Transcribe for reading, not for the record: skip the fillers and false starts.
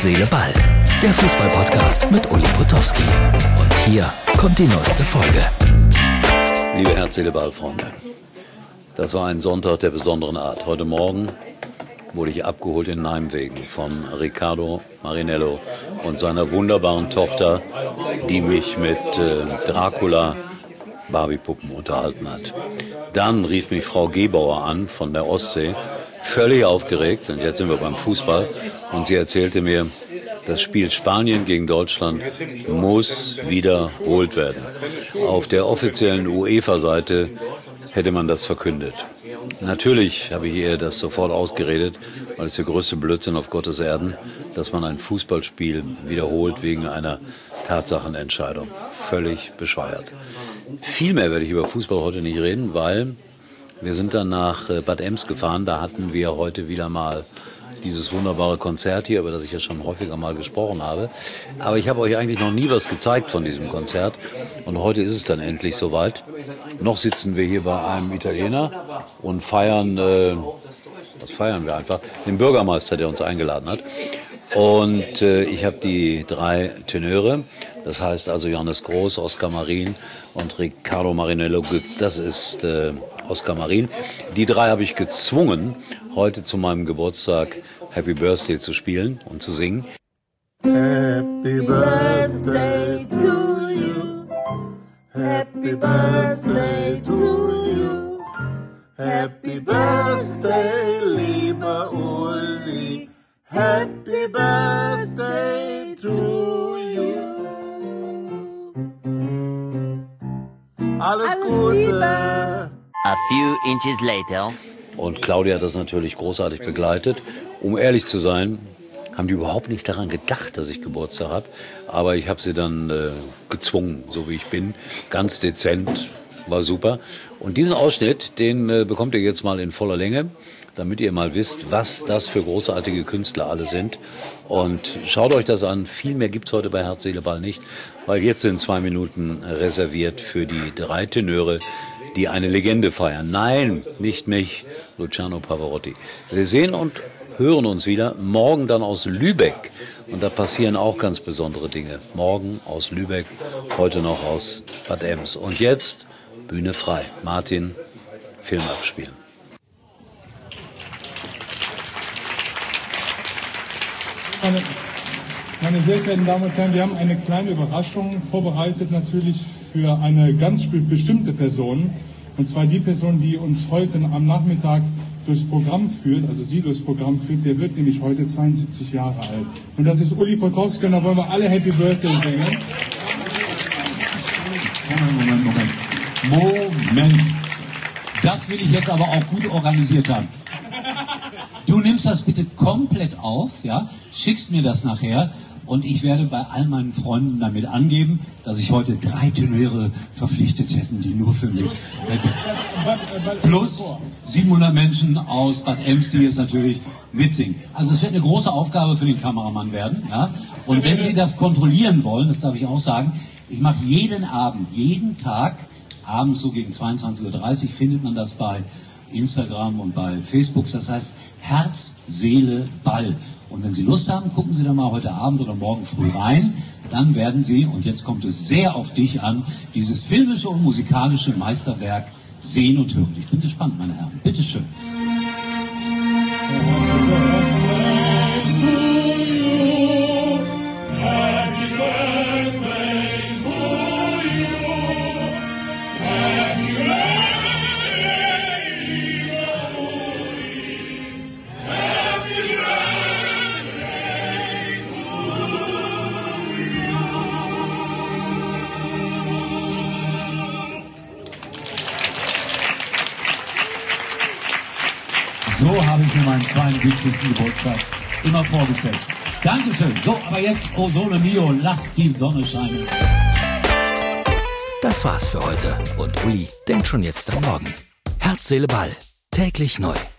Herz, Seele, Ball. Der Fußball-Podcast mit Uli Potowski. Und hier kommt die neueste Folge. Liebe Herz, Seele, Ball-Freunde, das war ein Sonntag der besonderen Art. Heute Morgen wurde ich abgeholt in Nijmegen von Riccardo Marinello und seiner wunderbaren Tochter, die mich mit Dracula Barbie-Puppen unterhalten hat. Dann rief mich Frau Gebauer an von der Ostsee, völlig aufgeregt, und jetzt sind wir beim Fußball, und sie erzählte mir, das Spiel Spanien gegen Deutschland muss wiederholt werden. Auf der offiziellen UEFA-Seite hätte man das verkündet. Natürlich habe ich ihr das sofort ausgeredet, weil es der größte Blödsinn auf Gottes Erden, dass man ein Fußballspiel wiederholt wegen einer Tatsachenentscheidung. Völlig bescheuert. Viel mehr werde ich über Fußball heute nicht reden, weil wir sind dann nach Bad Ems gefahren. Da hatten wir heute wieder mal dieses wunderbare Konzert hier, über das ich ja schon häufiger mal gesprochen habe. Aber ich habe euch eigentlich noch nie was gezeigt von diesem Konzert. Und heute ist es dann endlich soweit. Noch sitzen wir hier bei einem Italiener und feiern, was feiern wir einfach? Den Bürgermeister, der uns eingeladen hat. Und ich habe die 3 Tenöre, das heißt also Johannes Groß, Oskar Marin und Riccardo Marinello. Das ist Oskar Marin. Die 3 habe ich gezwungen, heute zu meinem Geburtstag Happy Birthday zu spielen und zu singen. Happy Birthday to you. Happy Birthday to you. Happy Birthday, lieber Uli. Happy Birthday to you. Alles Gute. A few inches later. Und Claudia hat das natürlich großartig begleitet. Um ehrlich zu sein, haben die überhaupt nicht daran gedacht, dass ich Geburtstag habe. Aber ich habe sie dann gezwungen, so wie ich bin. Ganz dezent, war super. Und diesen Ausschnitt, den bekommt ihr jetzt mal in voller Länge, damit ihr mal wisst, was das für großartige Künstler alle sind. Und schaut euch das an. Viel mehr gibt's heute bei Herz, Seele, Ball nicht, weil jetzt sind 2 Minuten reserviert für die 3 Tenöre, die eine Legende feiern. Nein, nicht mich, Luciano Pavarotti. Wir sehen und hören uns wieder morgen dann aus Lübeck. Und da passieren auch ganz besondere Dinge. Morgen aus Lübeck, heute noch aus Bad Ems. Und jetzt Bühne frei. Martin, Film abspielen. Meine sehr verehrten Damen und Herren, wir haben eine kleine Überraschung vorbereitet, natürlich für eine ganz bestimmte Person. Und zwar die Person, die uns heute am Nachmittag durchs Programm führt, also sie durchs Programm führt, der wird nämlich heute 72 Jahre alt. Und das ist Uli Potowski, und da wollen wir alle Happy Birthday singen. Moment. Das will ich jetzt aber auch gut organisiert haben. Du nimmst das bitte komplett auf, ja, schickst mir das nachher, und ich werde bei all meinen Freunden damit angeben, dass ich heute 3 Tenöre verpflichtet hätten, die nur für mich. Plus 700 Menschen aus Bad Ems, die jetzt natürlich mitsingen. Also es wird eine große Aufgabe für den Kameramann werden, ja. Und wenn Sie das kontrollieren wollen, das darf ich auch sagen, ich mache jeden Abend, jeden Tag, abends so gegen 22:30 Uhr, findet man das bei Instagram und bei Facebook. Das heißt Herz, Seele, Ball. Und wenn Sie Lust haben, gucken Sie da mal heute Abend oder morgen früh rein. Dann werden Sie, und jetzt kommt es sehr auf dich an, dieses filmische und musikalische Meisterwerk sehen und hören. Ich bin gespannt, meine Herren. Bitteschön. So habe ich mir meinen 72. Geburtstag immer vorgestellt. Dankeschön. So, aber jetzt, oh Sole Mio, lass die Sonne scheinen. Das war's für heute. Und Uli denkt schon jetzt an morgen. Herz, Seele, Ball. Täglich neu.